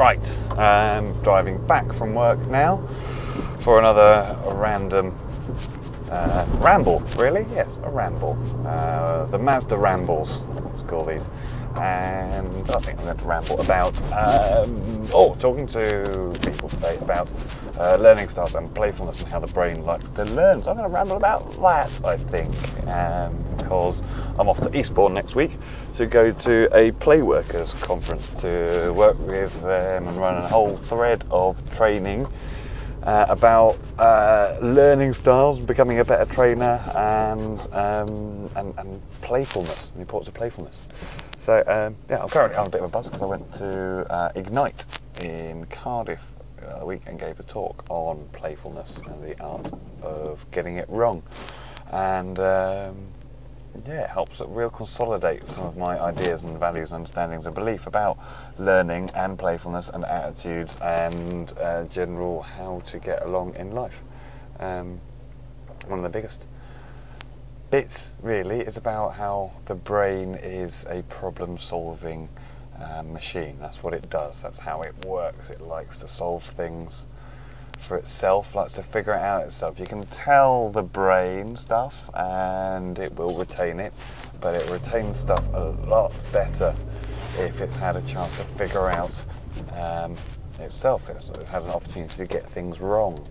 Right, I'm driving back from work now for another random ramble, really? Yes, a ramble. The Mazda Rambles, let's call these. And I think I'm going to ramble about, talking to people today about learning styles and playfulness and how the brain likes to learn. So I'm going to ramble about that, I think, because I'm off to Eastbourne next week to go to a Playworkers conference to work with them and run a whole thread of training about learning styles, becoming a better trainer, and playfulness, the importance of playfulness. So I'm currently on a bit of a buzz because I went to Ignite in Cardiff the week and gave a talk on playfulness and the art of getting it wrong. And it helps real consolidate some of my ideas and values and understandings and belief about learning and playfulness and attitudes and general how to get along in life. One of the biggest bits really is about how the brain is a problem-solving machine. That's what it does. That's how it works. It likes to solve things for itself, likes to figure it out itself. You can tell the brain stuff and it will retain it, but it retains stuff a lot better if it's had a chance to figure out itself. It's had an opportunity to get things wrong.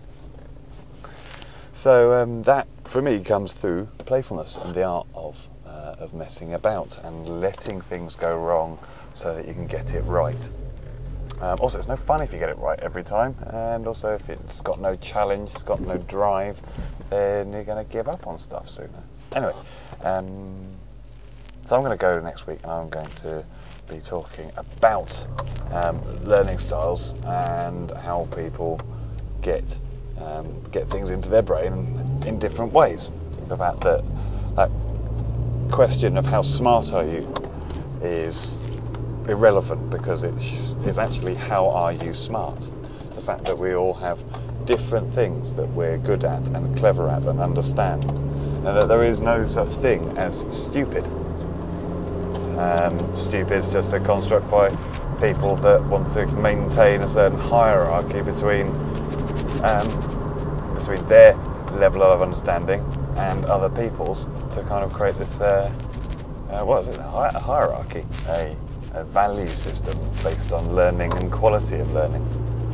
So that, for me, comes through playfulness and the art of messing about and letting things go wrong so that you can get it right. Also, it's no fun if you get it right every time, and also if it's got no challenge, it's got no drive, then you're going to give up on stuff sooner. Anyway, so I'm going to go next week and I'm going to be talking about learning styles and how people get things into their brain in different ways. The fact that question of how smart are you is irrelevant, because it's actually how are you smart. The fact that we all have different things that we're good at and clever at and understand, and that there is no such thing as stupid. Stupid is just a construct by people that want to maintain a certain hierarchy between their level of understanding and other people's, to kind of create this a hierarchy, a value system based on learning and quality of learning.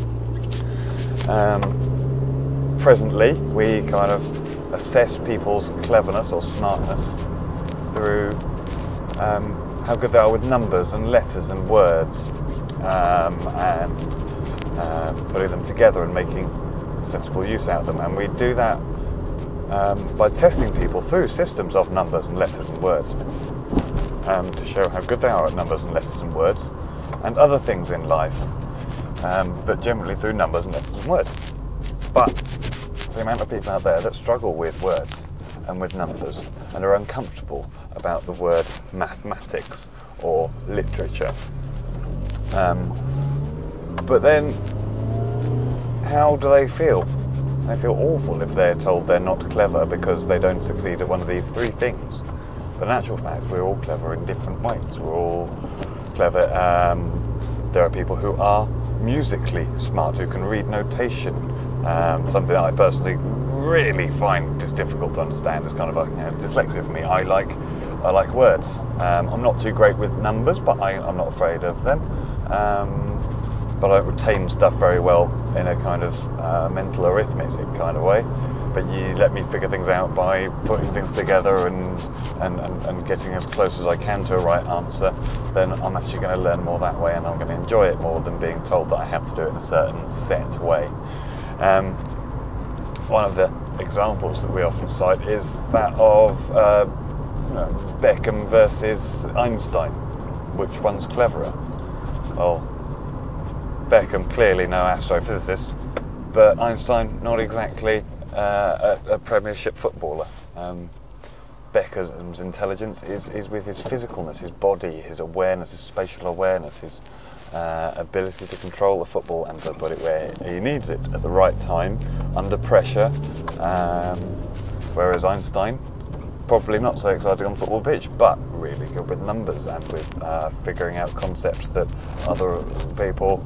Presently, we kind of assess people's cleverness or smartness through how good they are with numbers and letters and words, and putting them together and making sensible use out of them. And we do that by testing people through systems of numbers and letters and words, to show how good they are at numbers and letters and words and other things in life, but generally through numbers and letters and words. But the amount of people out there that struggle with words and with numbers and are uncomfortable about the word mathematics or literature, but then how do they feel? They feel awful if they're told they're not clever because they don't succeed at one of these three things. But in actual fact, we're all clever in different ways. We're all clever. There are people who are musically smart, who can read notation. Something that I personally really find is difficult to understand. It's kind of like dyslexia for me. I like words. I'm not too great with numbers, but I'm not afraid of them. But I retain stuff very well in a kind of mental arithmetic kind of way. But you let me figure things out by putting things together and getting as close as I can to a right answer, then I'm actually going to learn more that way, and I'm going to enjoy it more than being told that I have to do it in a certain set way. One of the examples that we often cite is that of Beckham versus Einstein. Which one's cleverer? Well, Beckham, clearly no astrophysicist, but Einstein, not exactly a Premiership footballer. Beckham's intelligence is with his physicalness, his body, his awareness, his spatial awareness, his ability to control the football and to put it where he needs it at the right time, under pressure, whereas Einstein, probably not so exciting on the football pitch, but really good with numbers and with figuring out concepts that other people